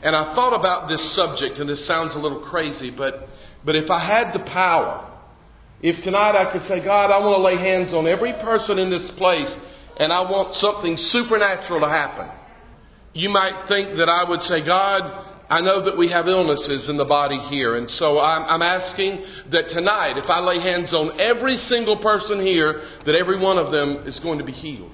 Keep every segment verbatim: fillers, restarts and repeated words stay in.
And I thought about this subject, and this sounds a little crazy, but, but if I had the power, if tonight I could say, God, I want to lay hands on every person in this place, and I want something supernatural to happen. You might think that I would say, God, I know that we have illnesses in the body here, and so I'm, I'm asking that tonight, if I lay hands on every single person here, that every one of them is going to be healed.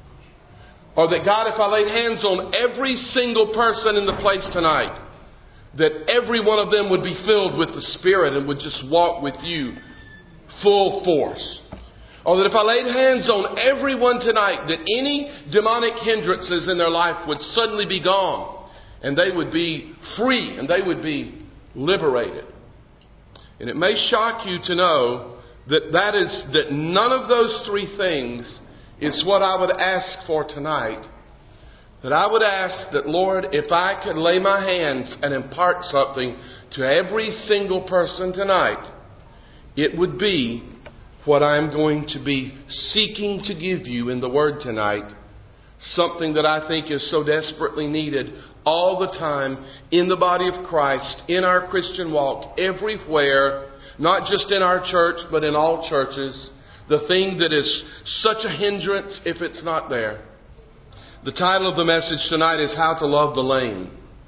Or that, God, if I laid hands on every single person in the place tonight, that every one of them would be filled with the Spirit and would just walk with you full force. Or that if I laid hands on everyone tonight, that any demonic hindrances in their life would suddenly be gone. And they would be free and they would be liberated. And it may shock you to know that that is, that none of those three things is what I would ask for tonight. That I would ask that, Lord, if I could lay my hands and impart something to every single person tonight, it would be what I'm going to be seeking to give you in the Word tonight. Something that I think is so desperately needed all the time in the body of Christ, in our Christian walk, everywhere, not just in our church, but in all churches. The thing that is such a hindrance if it's not there. The title of the message tonight is How to Love the Lame.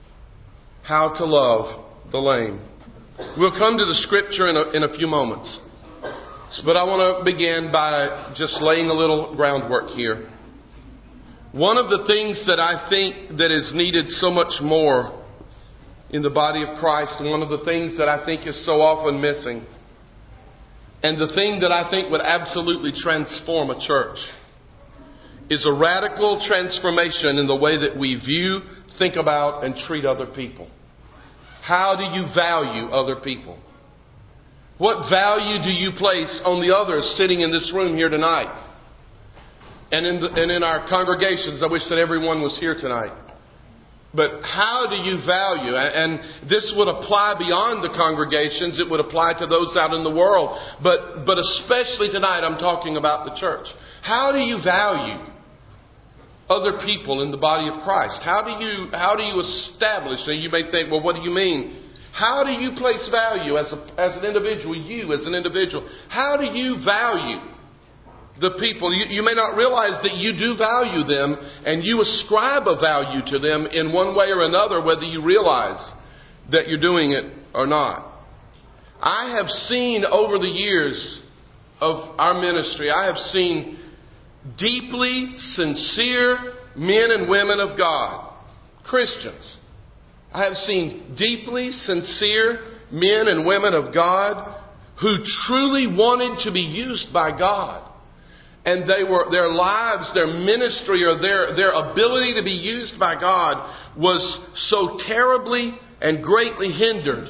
How to Love the Lame. We'll come to the scripture in a, in a few moments. But I want to begin by just laying a little groundwork here. One of the things that I think that is needed so much more in the body of Christ, and one of the things that I think is so often missing, and the thing that I think would absolutely transform a church, is a radical transformation in the way that we view, think about, and treat other people. How do you value other people? What value do you place on the others sitting in this room here tonight? And in, the, and in our congregations, I wish that everyone was here tonight. But how do you value? And this would apply beyond the congregations. It would apply to those out in the world. But, but especially tonight, I'm talking about the church. How do you value other people in the body of Christ? How do you, how do you establish? And you may think, well, what do you mean? How do you place value as, a, as an individual, you as an individual? How do you value the people? You, you may not realize that you do value them, and you ascribe a value to them in one way or another, whether you realize that you're doing it or not. I have seen over the years of our ministry, I have seen deeply sincere men and women of God, Christians. I have seen deeply sincere men and women of God who truly wanted to be used by God. And they were, their lives, their ministry, or their, their ability to be used by God was so terribly and greatly hindered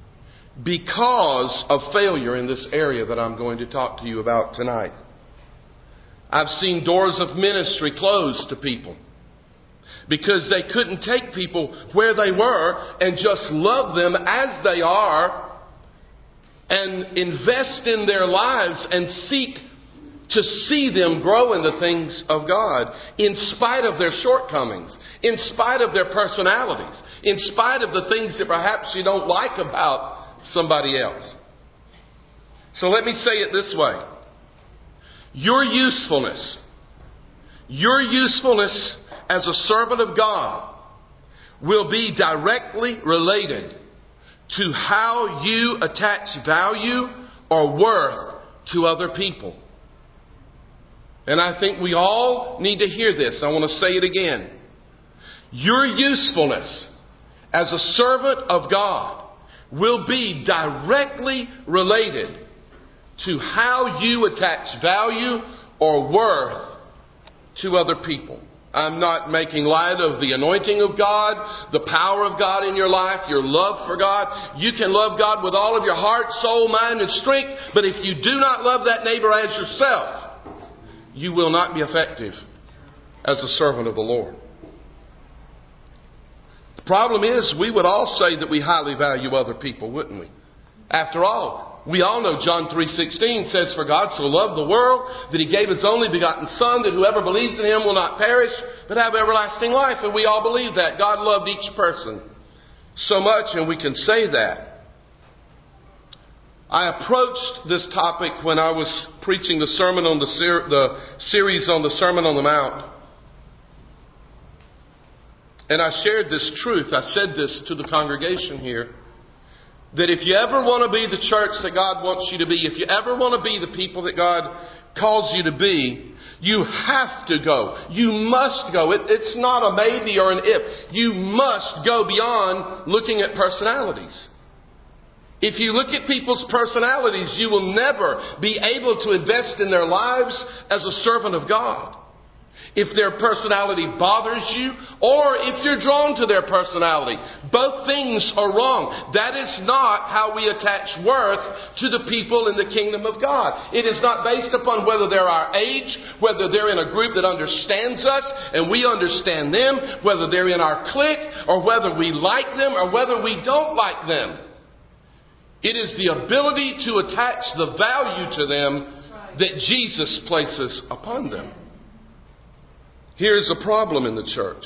because of failure in this area that I'm going to talk to you about tonight. I've seen doors of ministry closed to people because they couldn't take people where they were and just love them as they are and invest in their lives and seek to see them grow in the things of God in spite of their shortcomings, in spite of their personalities, in spite of the things that perhaps you don't like about somebody else. So let me say it this way. Your usefulness, your usefulness as a servant of God will be directly related to how you attach value or worth to other people. And I think we all need to hear this. I want to say it again. Your usefulness as a servant of God will be directly related to how you attach value or worth to other people. I'm not making light of the anointing of God, the power of God in your life, your love for God. You can love God with all of your heart, soul, mind, and strength. But if you do not love that neighbor as yourself, you will not be effective as a servant of the Lord. The problem is, we would all say that we highly value other people, wouldn't we? After all, we all know John three sixteen says, "For God so loved the world that He gave His only begotten Son, that whoever believes in Him will not perish, but have everlasting life." And we all believe that. God loved each person. so much, and we can say that. I approached this topic when I was preaching the sermon on the, ser- the series on the Sermon on the Mount. And I shared this truth. I said this to the congregation here. That if you ever want to be the church that God wants you to be, if you ever want to be the people that God calls you to be, you have to go. You must go. It, it's not a maybe or an if. You must go beyond looking at personalities. If you look at people's personalities, you will never be able to invest in their lives as a servant of God. If their personality bothers you, or if you're drawn to their personality, both things are wrong. That is not how we attach worth to the people in the kingdom of God. It is not based upon whether they're our age, whether they're in a group that understands us and we understand them, whether they're in our clique, or whether we like them or whether we don't like them. It is the ability to attach the value to them that Jesus places upon them. Here's a problem in the church.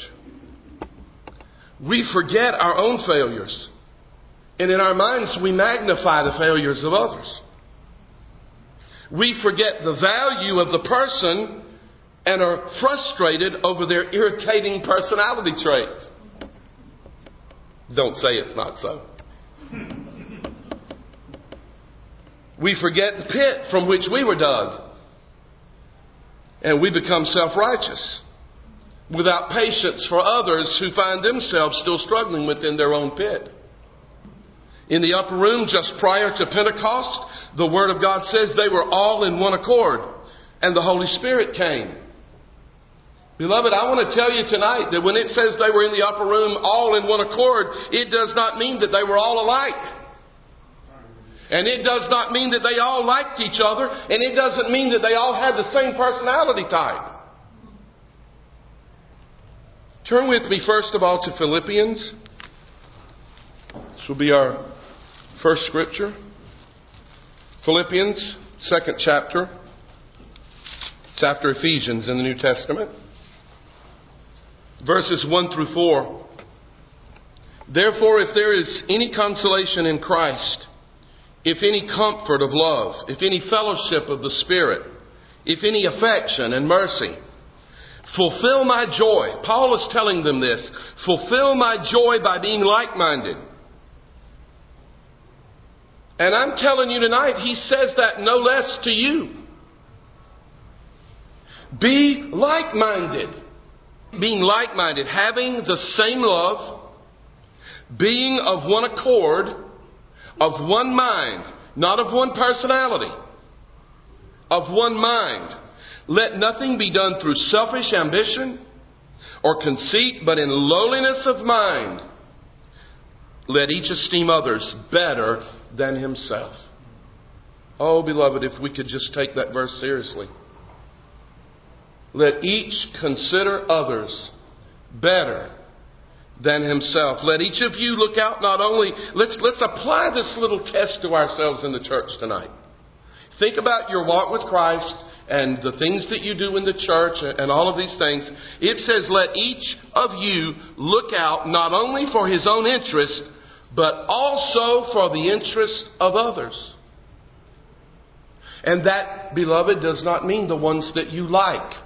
We forget our own failures. And in our minds, we magnify the failures of others. We forget the value of the person and are frustrated over their irritating personality traits. Don't say it's not so. We forget the pit from which we were dug. And we become self-righteous, without patience for others who find themselves still struggling within their own pit. In the upper room just prior to Pentecost, the Word of God says they were all in one accord, and the Holy Spirit came. Beloved, I want to tell you tonight that when it says they were in the upper room all in one accord, it does not mean that they were all alike. And it does not mean that they all liked each other, and it doesn't mean that they all had the same personality type. Turn with me first of all to Philippians. This will be our first scripture. Philippians, second chapter. It's after Ephesians in the New Testament. Verses one through four. Therefore, if there is any consolation in Christ, if any comfort of love, if any fellowship of the Spirit, if any affection and mercy, fulfill my joy. Paul is telling them this. Fulfill my joy by being like-minded. And I'm telling you tonight, he says that no less to you. Be like-minded. Being like-minded, having the same love, being of one accord, of one mind, not of one personality, of one mind. Let nothing be done through selfish ambition or conceit, but in lowliness of mind, let each esteem others better than himself. Oh, beloved, if we could just take that verse seriously. Let each consider others better than himself. Let each of you look out not only... Let's, let's apply this little test to ourselves in the church tonight. Think about your walk with Christ and the things that you do in the church and all of these things. It says, let each of you look out not only for his own interest, but also for the interest of others. And that, beloved, does not mean the ones that you like.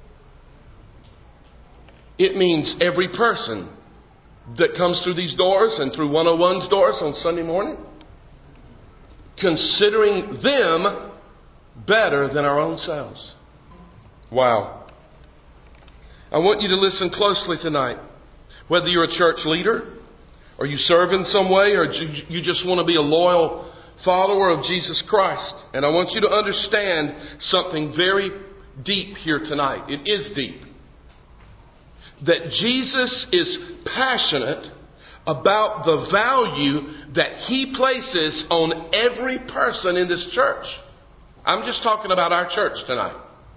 It means every person that comes through these doors and through one oh one's doors on Sunday morning, considering them better than our own selves. Wow. I want you to listen closely tonight. Whether you're a church leader, or you serve in some way, or you just want to be a loyal follower of Jesus Christ. And I want you to understand something very deep here tonight. It is deep. That Jesus is passionate about the value that he places on every person in this church. I'm just talking about our church tonight.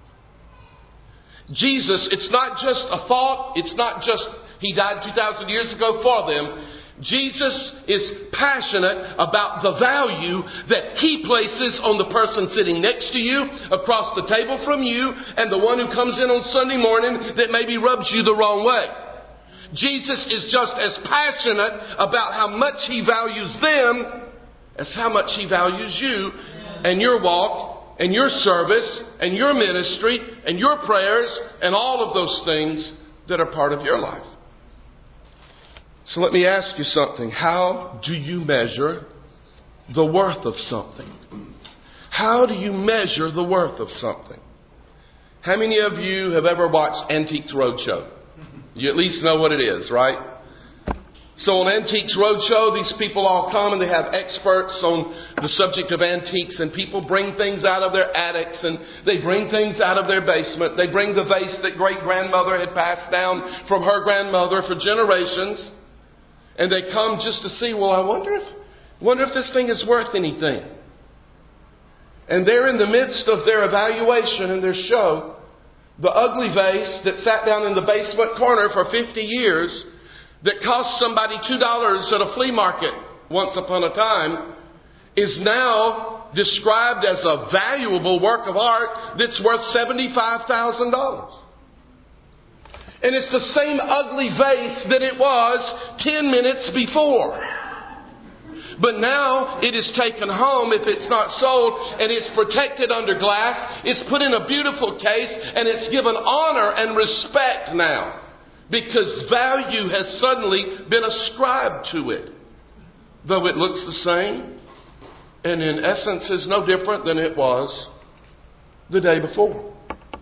Jesus, it's not just a thought. It's not just he died two thousand years ago for them. Jesus is passionate about the value that he places on the person sitting next to you, across the table from you, and the one who comes in on Sunday morning that maybe rubs you the wrong way. Jesus is just as passionate about how much He values them as how much He values you and your walk and your service and your ministry and your prayers and all of those things that are part of your life. So let me ask you something. How do you measure the worth of something? How do you measure the worth of something? How many of you have ever watched Antiques Roadshow? You at least know what it is, right? So on Antiques Roadshow, these people all come and they have experts on the subject of antiques, and people bring things out of their attics and they bring things out of their basement. They bring the vase that great-grandmother had passed down from her grandmother for generations. And they come just to see, well, I wonder if, wonder if this thing is worth anything. And they're in the midst of their evaluation and their show. The ugly vase that sat down in the basement corner for fifty years, that cost somebody two dollars at a flea market once upon a time, is now described as a valuable work of art that's worth seventy-five thousand dollars. And it's the same ugly vase that it was ten minutes before. But now it is taken home if it's not sold, and it's protected under glass. It's put in a beautiful case, and it's given honor and respect now, because value has suddenly been ascribed to it. Though it looks the same, and in essence is no different than it was the day before.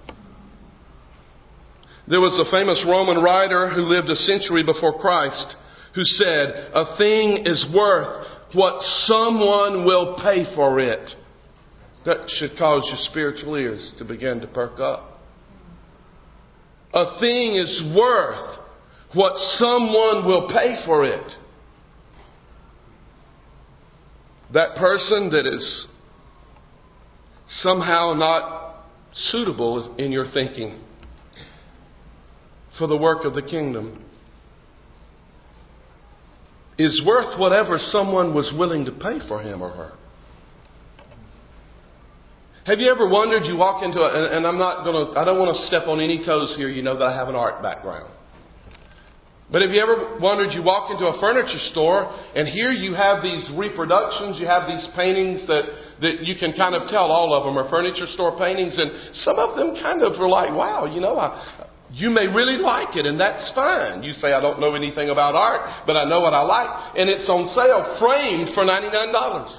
There was a famous Roman writer who lived a century before Christ who said, "A thing is worth what someone will pay for it." That should cause your spiritual ears to begin to perk up. A thing is worth what someone will pay for it. That person that is somehow not suitable in your thinking for the work of the kingdom is worth whatever someone was willing to pay for him or her. Have you ever wondered, you walk into a, and I'm not going to, I don't want to step on any toes here, you know that I have an art background. But have you ever wondered, you walk into a furniture store and here you have these reproductions, you have these paintings that, that you can kind of tell all of them are furniture store paintings, and some of them kind of are like, wow, you know, I, you may really like it, and that's fine. You say, I don't know anything about art, but I know what I like. And it's on sale, framed for ninety-nine dollars.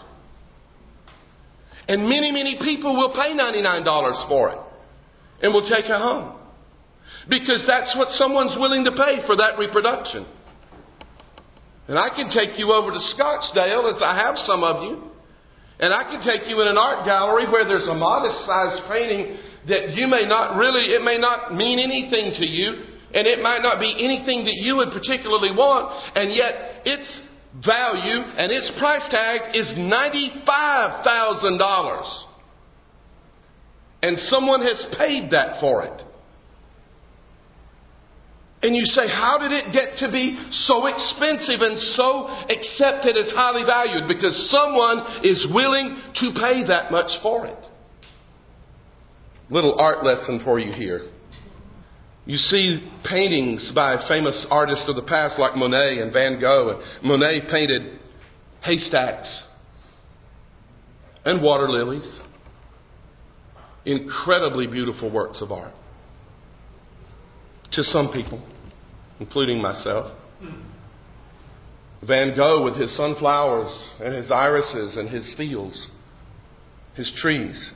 And many, many people will pay ninety-nine dollars for it and will take it home. Because that's what someone's willing to pay for that reproduction. And I can take you over to Scottsdale, as I have some of you. And I can take you in an art gallery where there's a modest-sized painting that you may not really, it may not mean anything to you, and it might not be anything that you would particularly want, and yet its value and its price tag is ninety-five thousand dollars. And someone has paid that for it. And you say, how did it get to be so expensive and so accepted as highly valued? Because someone is willing to pay that much for it. Little art lesson for you here. You see paintings by famous artists of the past like Monet and Van Gogh. And Monet painted haystacks and water lilies. Incredibly beautiful works of art. To some people, including myself. Van Gogh with his sunflowers and his irises and his fields, his trees.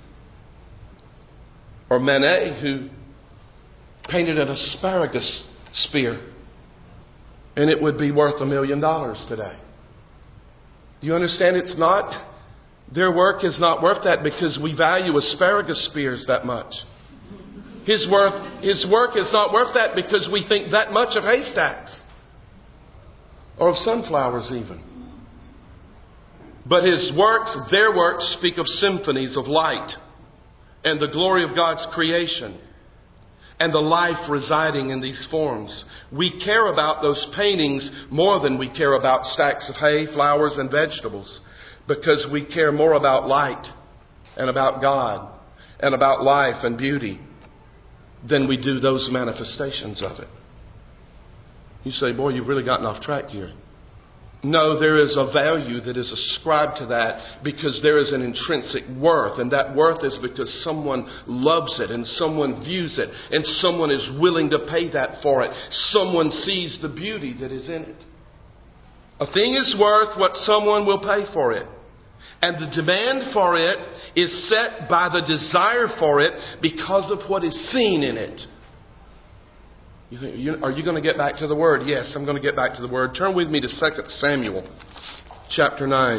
Or Manet, who painted an asparagus spear, and it would be worth a million dollars today. Do you understand? It's not, their work is not worth that because we value asparagus spears that much. His worth, his work is not worth that because we think that much of haystacks or of sunflowers even. But his works, their works, speak of symphonies of light and the glory of God's creation and the life residing in these forms. We care about those paintings more than we care about stacks of hay, flowers, and vegetables, because we care more about light and about God and about life and beauty than we do those manifestations of it. You say, boy, you've really gotten off track here. No, there is a value that is ascribed to that because there is an intrinsic worth. And that worth is because someone loves it and someone views it and someone is willing to pay that for it. Someone sees the beauty that is in it. A thing is worth what someone will pay for it. And the demand for it is set by the desire for it because of what is seen in it. You think, you, are you going to get back to the Word? Yes, I'm going to get back to the Word. Turn with me to Second Samuel chapter nine.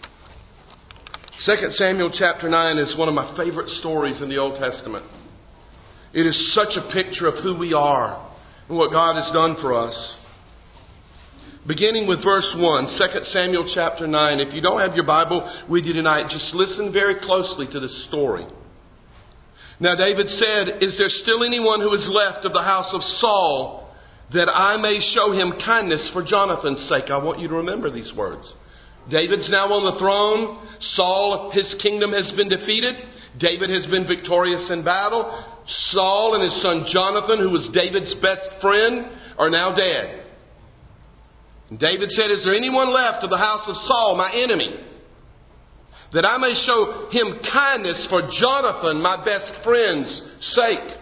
Second Samuel chapter nine is one of my favorite stories in the Old Testament. It is such a picture of who we are and what God has done for us. Beginning with verse one, Second Samuel chapter nine. If you don't have your Bible with you tonight, just listen very closely to this story. Now David said, "Is there still anyone who is left of the house of Saul that I may show him kindness for Jonathan's sake?" I want you to remember these words. David's now on the throne. Saul, his kingdom has been defeated. David has been victorious in battle. Saul and his son Jonathan, who was David's best friend, are now dead. And David said, "Is there anyone left of the house of Saul, my enemy, that I may show him kindness for Jonathan, my best friend's sake?"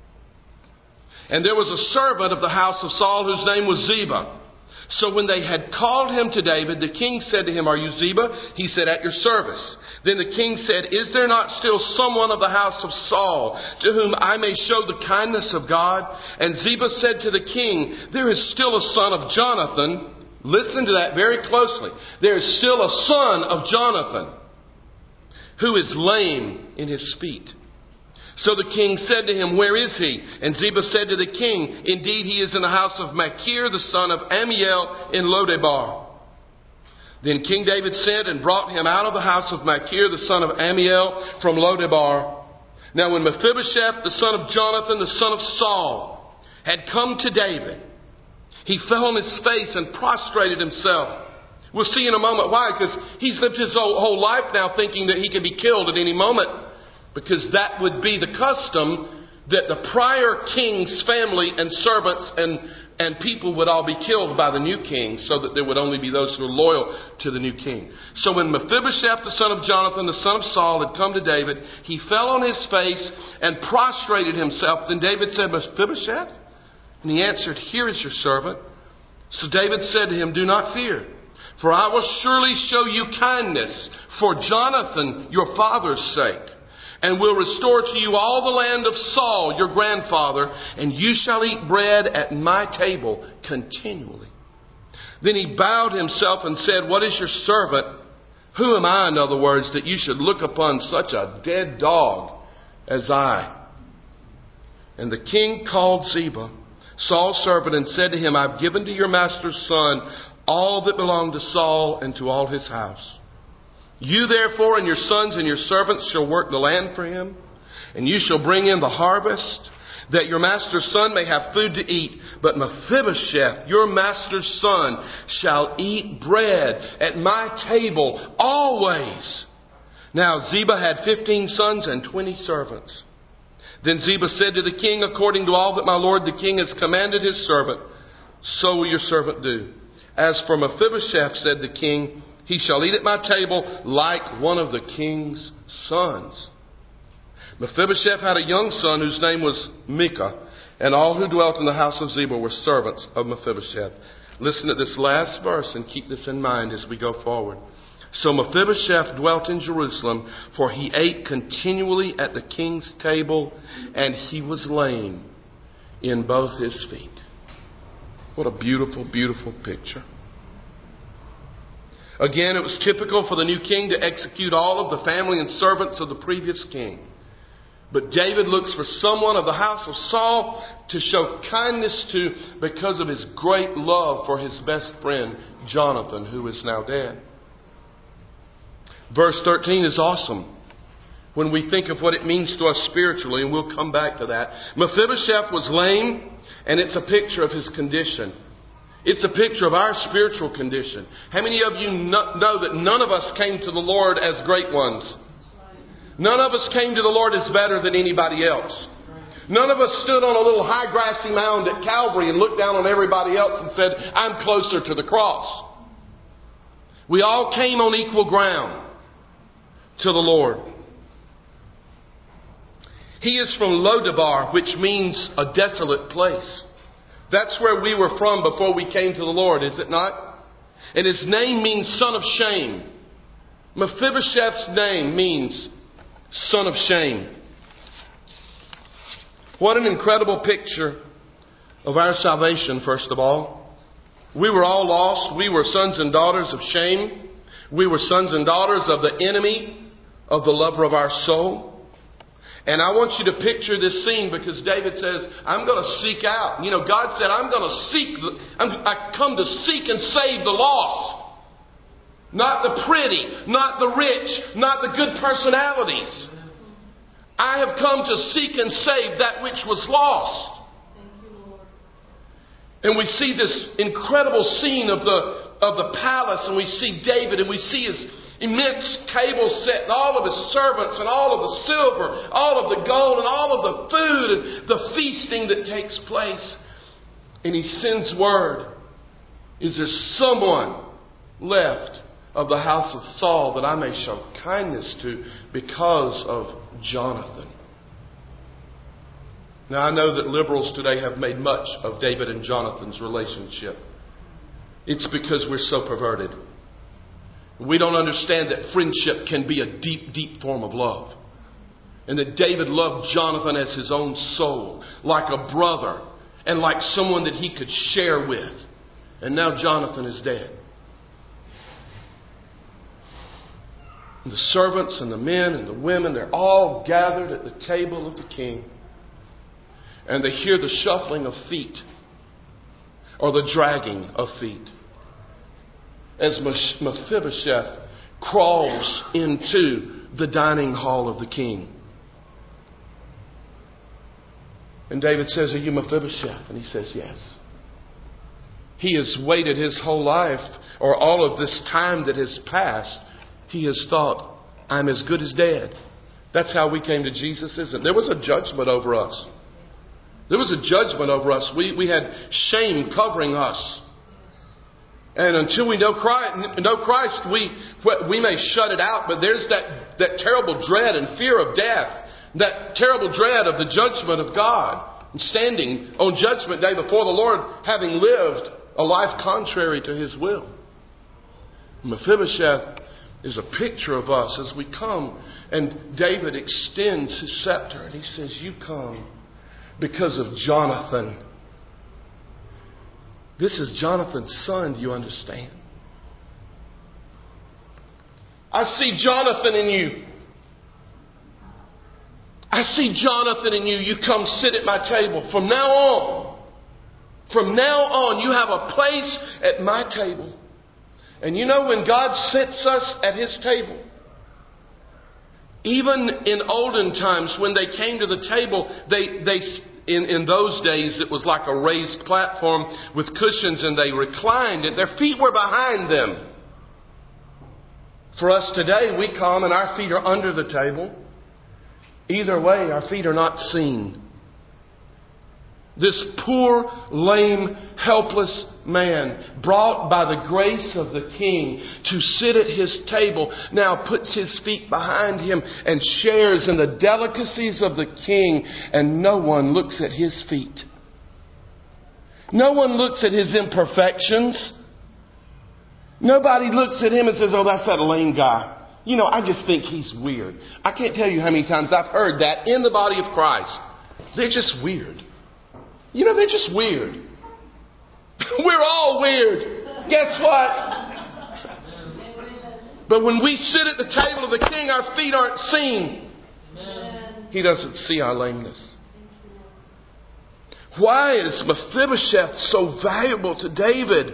And there was a servant of the house of Saul whose name was Ziba. So when they had called him to David, the king said to him, "Are you Ziba?" He said, "At your service." Then the king said, "Is there not still someone of the house of Saul to whom I may show the kindness of God?" And Ziba said to the king, "There is still a son of Jonathan." Listen to that very closely. There is still a son of Jonathan who is lame in his feet. So the king said to him, "Where is he?" And Ziba said to the king, "Indeed, he is in the house of Machir, the son of Ammiel, in Lodebar." Then King David sent and brought him out of the house of Machir, the son of Ammiel, from Lodebar. Now when Mephibosheth, the son of Jonathan, the son of Saul, had come to David, he fell on his face and prostrated himself. We'll see in a moment why, because he's lived his whole, whole life now thinking that he could be killed at any moment. Because that would be the custom, that the prior king's family and servants and, and people would all be killed by the new king, so that there would only be those who were loyal to the new king. So when Mephibosheth, the son of Jonathan, the son of Saul, had come to David, he fell on his face and prostrated himself. Then David said, "Mephibosheth?" And he answered, "Here is your servant." So David said to him, "Do not fear, for I will surely show you kindness for Jonathan, your father's sake, and will restore to you all the land of Saul, your grandfather, and you shall eat bread at my table continually." Then he bowed himself and said, "What is your servant? Who am I, in other words, that you should look upon such a dead dog as I?" And the king called Ziba, Saul's servant, and said to him, "I've given to your master's son all that belonged to Saul and to all his house. You therefore and your sons and your servants shall work the land for him, and you shall bring in the harvest, that your master's son may have food to eat. But Mephibosheth, your master's son, shall eat bread at my table always." Now Ziba had fifteen sons and twenty servants. Then Ziba said to the king, "According to all that my lord the king has commanded his servant, so will your servant do. As for Mephibosheth," said the king, "he shall eat at my table like one of the king's sons." Mephibosheth had a young son whose name was Micah, and all who dwelt in the house of Ziba were servants of Mephibosheth. Listen to this last verse and keep this in mind as we go forward. So Mephibosheth dwelt in Jerusalem, for he ate continually at the king's table, and he was lame in both his feet. What a beautiful, beautiful picture. Again, it was typical for the new king to execute all of the family and servants of the previous king. But David looks for someone of the house of Saul to show kindness to because of his great love for his best friend, Jonathan, who is now dead. Verse thirteen is awesome when we think of what it means to us spiritually, and we'll come back to that. Mephibosheth was lame, and it's a picture of his condition. It's a picture of our spiritual condition. How many of you know that none of us came to the Lord as great ones? None of us came to the Lord as better than anybody else. None of us stood on a little high grassy mound at Calvary and looked down on everybody else and said, I'm closer to the cross. We all came on equal ground to the Lord. He is from Lodabar, which means a desolate place. That's where we were from before we came to the Lord, is it not? And his name means son of shame. Mephibosheth's name means son of shame. What an incredible picture of our salvation, first of all. We were all lost. We were sons and daughters of shame. We were sons and daughters of the enemy, of the lover of our soul. And I want you to picture this scene because David says, I'm going to seek out. You know, God said, I'm going to seek. I'm, I come to seek and save the lost. Not the pretty, not the rich, not the good personalities. I have come to seek and save that which was lost. Thank you, Lord. And we see this incredible scene of the, of the palace, and we see David, and we see his immense table set, and all of his servants, and all of the silver, all of the gold, and all of the food, and the feasting that takes place. And he sends word, is there someone left of the house of Saul that I may show kindness to because of Jonathan? Now I know that liberals today have made much of David and Jonathan's relationship. It's because we're so perverted. We don't understand that friendship can be a deep, deep form of love. And that David loved Jonathan as his own soul, like a brother, and like someone that he could share with. And now Jonathan is dead. And the servants and the men and the women, they're all gathered at the table of the king. And they hear the shuffling of feet, or the dragging of feet, as Mephibosheth crawls into the dining hall of the king. And David says, are you Mephibosheth? And he says, yes. He has waited his whole life, or all of this time that has passed. He has thought, I'm as good as dead. That's how we came to Jesus, isn't it? There was a judgment over us. There was a judgment over us. We, we had shame covering us. And until we know Christ, know Christ, we we may shut it out, but there's that, that terrible dread and fear of death, that terrible dread of the judgment of God, and standing on Judgment Day before the Lord, having lived a life contrary to His will. Mephibosheth is a picture of us as we come, and David extends his scepter and he says, you come because of Jonathan. This is Jonathan's son, do you understand? I see Jonathan in you. I see Jonathan in you. You come sit at my table. From now on, from now on, you have a place at my table. And you know, when God sits us at His table, even in olden times when they came to the table, they, they in, in those days it was like a raised platform with cushions, and they reclined and their feet were behind them. For us today, we come and our feet are under the table. Either way, our feet are not seen. This poor, lame, helpless man, brought by the grace of the King to sit at His table, now puts his feet behind him and shares in the delicacies of the King, and no one looks at his feet. No one looks at his imperfections. Nobody looks at him and says, oh, that's that lame guy. You know, I just think he's weird. I can't tell you how many times I've heard that in the body of Christ. They're just weird. You know, they're just weird. We're all weird. Guess what? But when we sit at the table of the King, our feet aren't seen. He doesn't see our lameness. Why is Mephibosheth so valuable to David?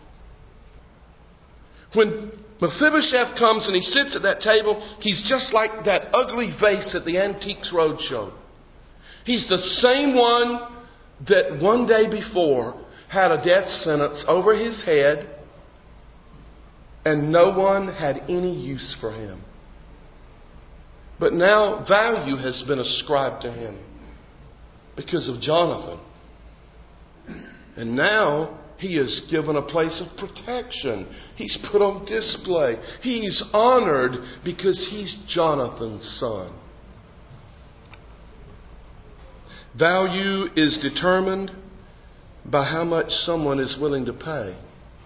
When Mephibosheth comes and he sits at that table, he's just like that ugly vase at the Antiques Roadshow. He's the same one that one day before had a death sentence over his head, and no one had any use for him. But now value has been ascribed to him. because of Jonathan. And now he is given a place of protection. He's put on display. He's honored because he's Jonathan's son. Value is determined by how much someone is willing to pay.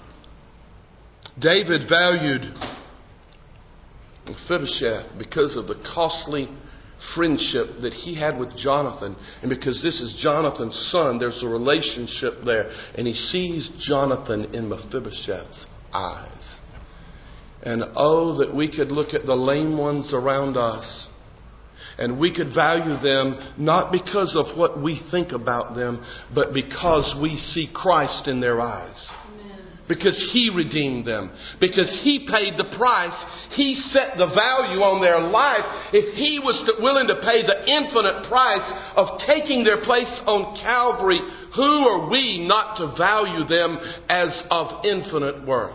David valued Mephibosheth because of the costly friendship that he had with Jonathan. And because this is Jonathan's son, there's a relationship there. And he sees Jonathan in Mephibosheth's eyes. And oh, that we could look at the lame ones around us, and we could value them not because of what we think about them, but because we see Christ in their eyes. Because He redeemed them. Because He paid the price. He set the value on their life. If He was to, willing to pay the infinite price of taking their place on Calvary, who are we not to value them as of infinite worth?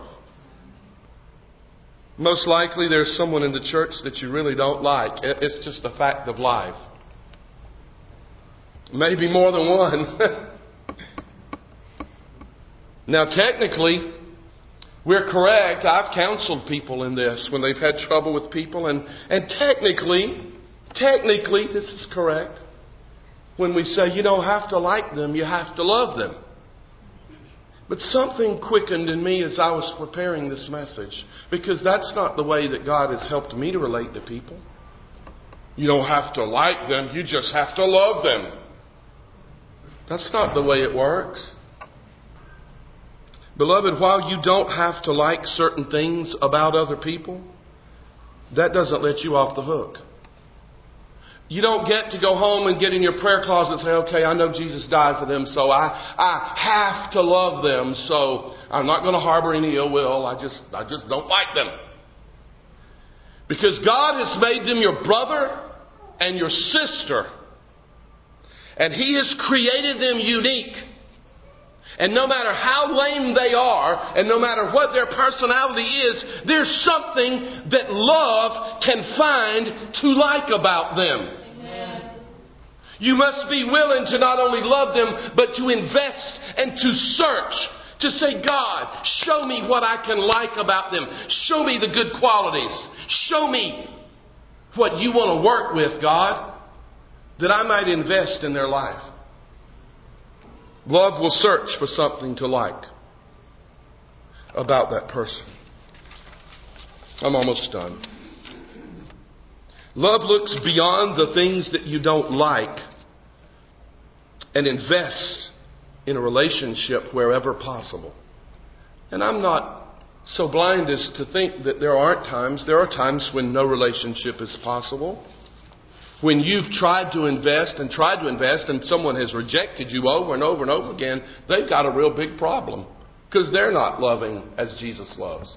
Most likely there's someone in the church that you really don't like. It's just a fact of life. Maybe more than one. Now, technically, we're correct. I've counseled people in this when they've had trouble with people. And, and technically, technically, this is correct. When we say you don't have to like them, you have to love them. But something quickened in me as I was preparing this message. Because that's not the way that God has helped me to relate to people. You don't have to like them, you just have to love them. That's not the way it works. Beloved, while you don't have to like certain things about other people, that doesn't let you off the hook. You don't get to go home and get in your prayer closet and say, okay, I know Jesus died for them, so I, I have to love them, so I'm not going to harbor any ill will. I just, I just don't like them. Because God has made them your brother and your sister. And He has created them unique. And no matter how lame they are, and no matter what their personality is, there's something that love can find to like about them. Amen. You must be willing to not only love them, but to invest and to search. To say, God, show me what I can like about them. Show me the good qualities. Show me what you want to work with, God, that I might invest in their life. Love will search for something to like about that person. I'm almost done. Love looks beyond the things that you don't like and invests in a relationship wherever possible. And I'm not so blind as to think that there aren't times. There are times when no relationship is possible. When you've tried to invest and tried to invest and someone has rejected you over and over and over again, they've got a real big problem because they're not loving as Jesus loves.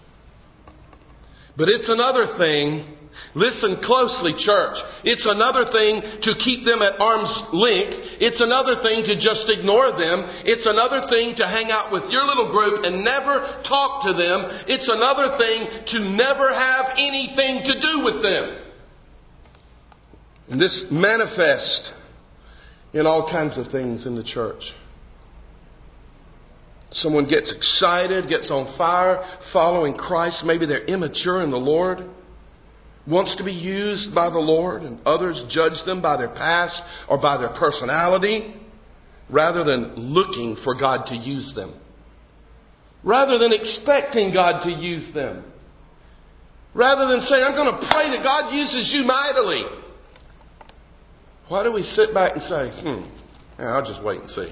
But it's another thing, listen closely, church, it's another thing to keep them at arm's length. It's another thing to just ignore them. It's another thing to hang out with your little group and never talk to them. It's another thing to never have anything to do with them. And this manifests in all kinds of things in the church. Someone gets excited, gets on fire, following Christ. Maybe they're immature in the Lord, wants to be used by the Lord, and others judge them by their past or by their personality, rather than looking for God to use them. Rather than expecting God to use them. Rather than saying, I'm going to pray that God uses you mightily. Why do we sit back and say, hmm, yeah, I'll just wait and see.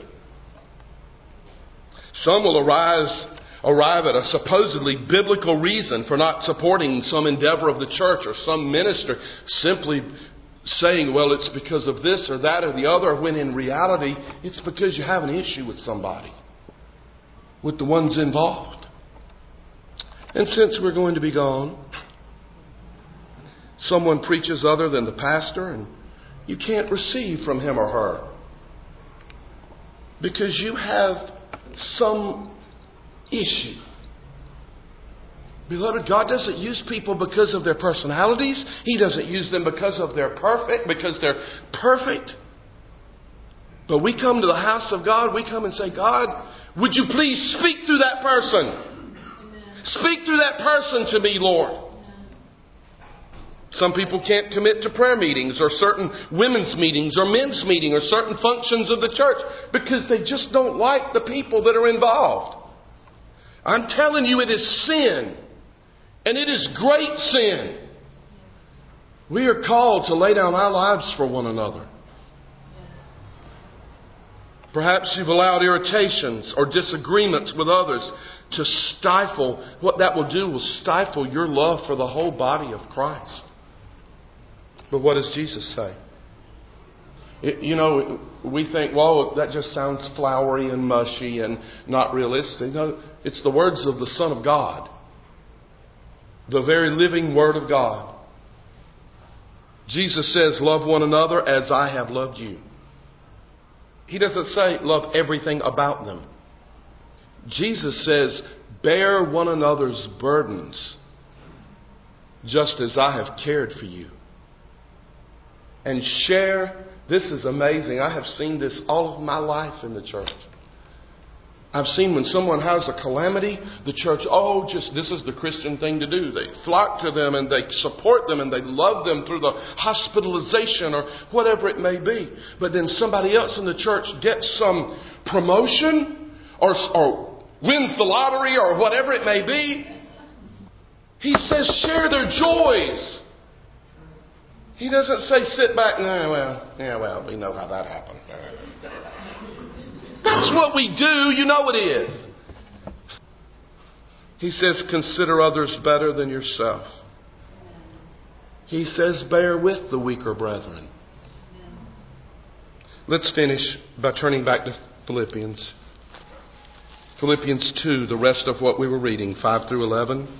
Some will arise, arrive at a supposedly biblical reason for not supporting some endeavor of the church or some minister, simply saying, well, it's because of this or that or the other, when in reality, it's because you have an issue with somebody, with the ones involved. And since we're going to be gone, someone preaches other than the pastor and you can't receive from him or her because you have some issue. Beloved, God doesn't use people because of their personalities. He doesn't use them because of their perfect, because they're perfect. But we come to the house of God, we come and say, God, would you please speak through that person? Amen. Speak through that person to me, Lord. Amen. Some people can't commit to prayer meetings or certain women's meetings or men's meetings or certain functions of the church because they just don't like the people that are involved. I'm telling you, it is sin. And it is great sin. We are called to lay down our lives for one another. Perhaps you've allowed irritations or disagreements with others to stifle. What that will do will stifle your love for the whole body of Christ. But what does Jesus say? It, you know, we think, well, that just sounds flowery and mushy and not realistic. No, it's the words of the Son of God. The very living Word of God. Jesus says, love one another as I have loved you. He doesn't say love everything about them. Jesus says, bear one another's burdens just as I have cared for you. And share. This is amazing. I have seen this all of my life in the church. I've seen when someone has a calamity, the church, oh, just this is the Christian thing to do. They flock to them and they support them and they love them through the hospitalization or whatever it may be. But then somebody else in the church gets some promotion or, or wins the lottery or whatever it may be. He says share their joys. He doesn't say sit back and, oh, well, yeah, well, we know how that happened. That's what we do. You know it is. He says, consider others better than yourself. He says, bear with the weaker brethren. Let's finish by turning back to Philippians. Philippians two, the rest of what we were reading, five through eleven.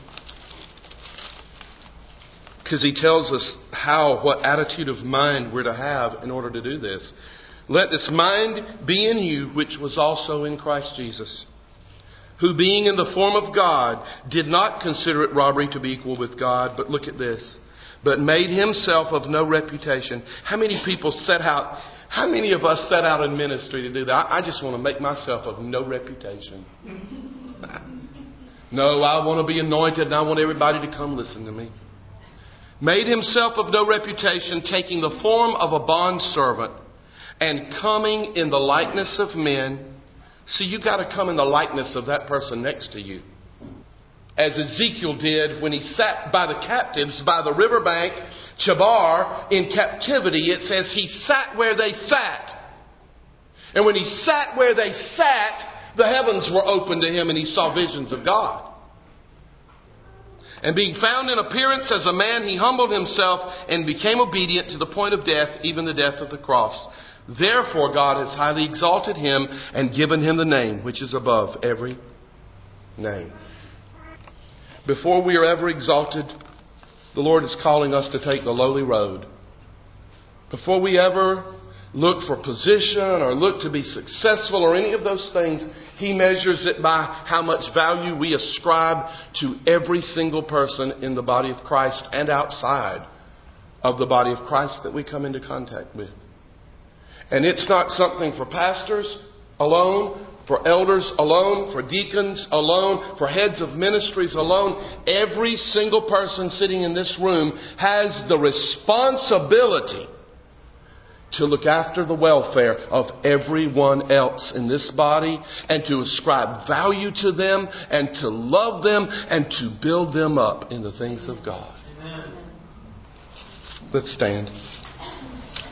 Because he tells us how, what attitude of mind we're to have in order to do this. Let this mind be in you, which was also in Christ Jesus, who being in the form of God, did not consider it robbery to be equal with God. But look at this. But made himself of no reputation. How many people set out, how many of us set out in ministry to do that? I, I just want to make myself of no reputation. No, I want to be anointed and I want everybody to come listen to me. Made himself of no reputation, taking the form of a bondservant, and coming in the likeness of men. See, you got to come in the likeness of that person next to you. As Ezekiel did when he sat by the captives by the riverbank, Chebar, in captivity. It says he sat where they sat. And when he sat where they sat, the heavens were opened to him and he saw visions of God. And being found in appearance as a man, he humbled himself and became obedient to the point of death, even the death of the cross. Therefore God has highly exalted him and given him the name which is above every name. Before we are ever exalted, the Lord is calling us to take the lowly road. Before we ever look for position or look to be successful or any of those things, He measures it by how much value we ascribe to every single person in the body of Christ and outside of the body of Christ that we come into contact with. And it's not something for pastors alone, for elders alone, for deacons alone, for heads of ministries alone. Every single person sitting in this room has the responsibility to look after the welfare of everyone else in this body and to ascribe value to them and to love them and to build them up in the things of God. Amen. Let's stand.